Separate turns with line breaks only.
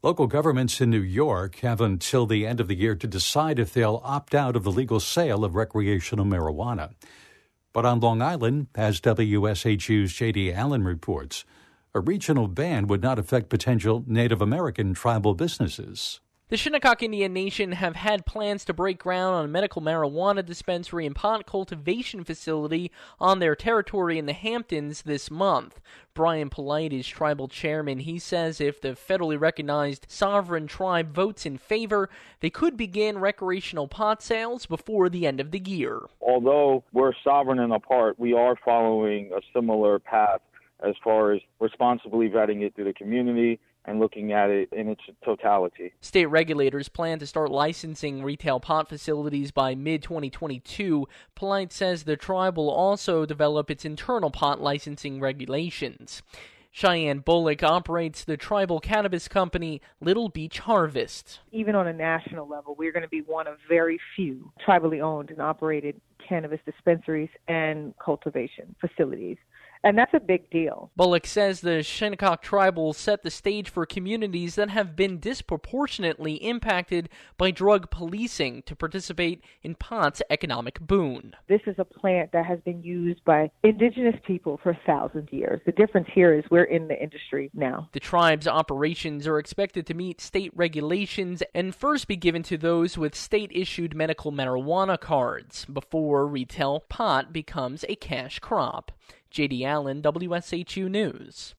Local governments in New York have until the end of the year to decide if they'll opt out of the legal sale of recreational marijuana. But on Long Island, as WSHU's J.D. Allen reports, a regional ban would not affect potential Native American tribal businesses.
The Shinnecock Indian Nation have had plans to break ground on a medical marijuana dispensary and pot cultivation facility on their territory in the Hamptons this month. Brian Polite is tribal chairman. He says if the federally recognized sovereign tribe votes in favor, they could begin recreational pot sales before the end of the year.
Although we're sovereign and apart, we are following a similar path as far as responsibly vetting it through the community and looking at it in its totality.
State regulators plan to start licensing retail pot facilities by mid-2022. Polite says the tribe will also develop its internal pot licensing regulations. Cheyenne Bullock operates the tribal cannabis company Little Beach Harvest.
Even on a national level, we're going to be one of very few tribally owned and operated cannabis dispensaries and cultivation facilities. And that's a big deal.
Bullock says the Shinnecock tribe will set the stage for communities that have been disproportionately impacted by drug policing to participate in pot's economic boon.
This is a plant that has been used by indigenous people for thousands of years. The difference here is we're in the industry now.
The tribe's operations are expected to meet state regulations and first be given to those with state-issued medical marijuana cards before retail pot becomes a cash crop. J.D. Allen, WSHU News.